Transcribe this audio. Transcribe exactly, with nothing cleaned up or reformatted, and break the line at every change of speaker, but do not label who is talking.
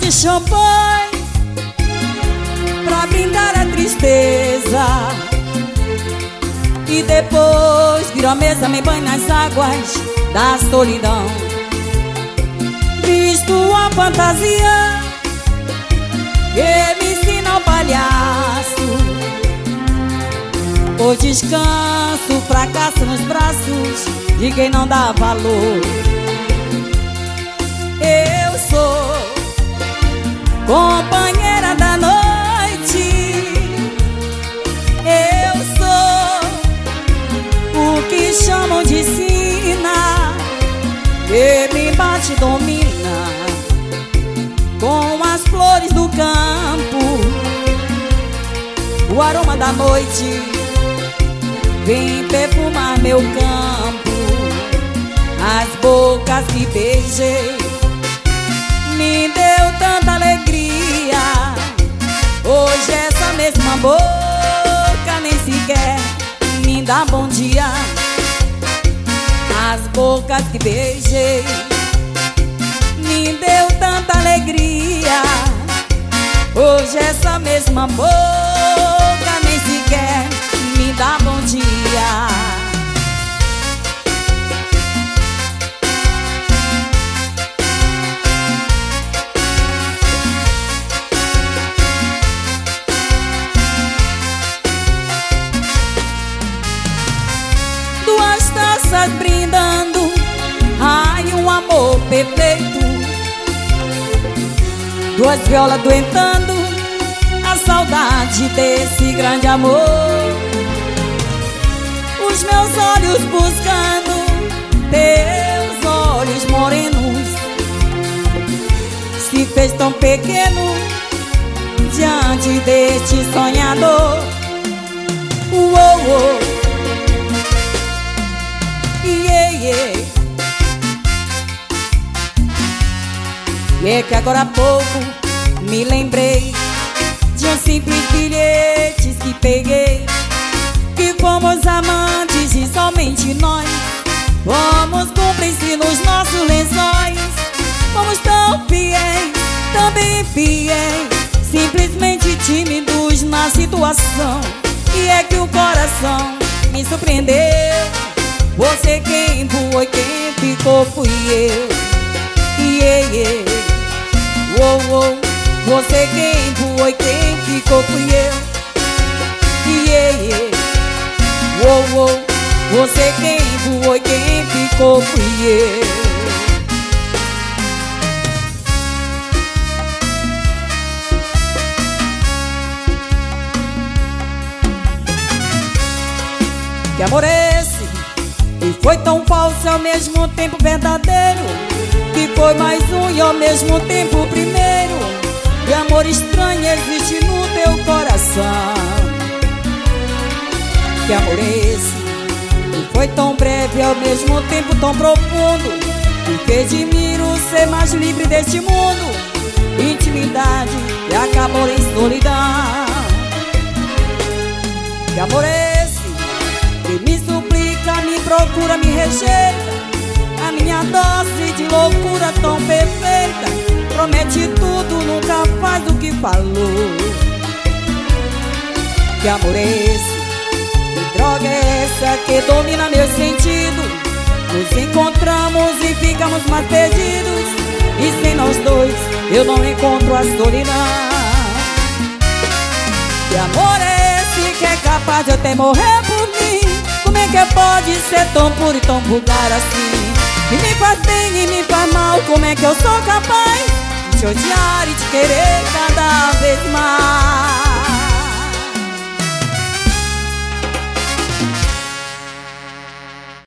de champanhe pra brindar a tristeza. E depois viro a mesa, me banho nas águas da solidão. Visto uma fantasia que me ensina o palhaço. Pois descanso, fracasso nos braços de quem não dá valor. Eu sou companheira da noite. Eu sou o que chamam de sina, que me bate e domina com as flores do campo. O aroma da noite vem perfumar meu campo. As bocas que beijei me deu tanta alegria. Hoje essa mesma boca nem sequer me dá bom dia. As bocas que beijei me deu tanta alegria. Hoje essa mesma boca nem sequer me dá bom dia. Duas taças brindando, ai, um amor perfeito. Duas violas doentando a saudade desse grande amor. Os meus olhos buscando teus olhos morenos, se fez tão pequeno diante deste sonhador. Uou, uou. Yeah, yeah. E é que agora há pouco me lembrei de um simples bilhete que peguei, que fomos amantes e somente nós fomos cúmplices nos nossos lençóis. Fomos tão fiéis, também fiéis, simplesmente tímidos na situação. E é que o coração me surpreendeu. Você quem voou e quem ficou fui eu. Yeah, yeah. Uou, uou. Você quem voou e quem ficou fui eu. Yeah, yeah. Uou, uou. Você quem voou e quem ficou fui eu. Que amor é esse? E foi tão falso e ao mesmo tempo verdadeiro, que foi mais um e ao mesmo tempo o primeiro. Que amor estranho existe no teu coração? Que amor é esse? E foi tão breve e ao mesmo tempo tão profundo, que admiro ser mais livre deste mundo. Intimidade e acabou em solidão. Que amor é esse? Que me suplica, me procura, me rejeita. A minha dose de loucura tão perfeita, promete tudo, nunca faz o que falou. Que amor é esse? Que droga é essa que domina meu sentido? Nos encontramos e ficamos mais perdidos, e sem nós dois eu não encontro a solidão. Que amor é esse que é capaz de até morrer por mim? Como é que pode ser tão puro e tão vulgar assim? E me faz bem e me faz mal, como é que eu sou capaz de te odiar e te querer cada vez mais?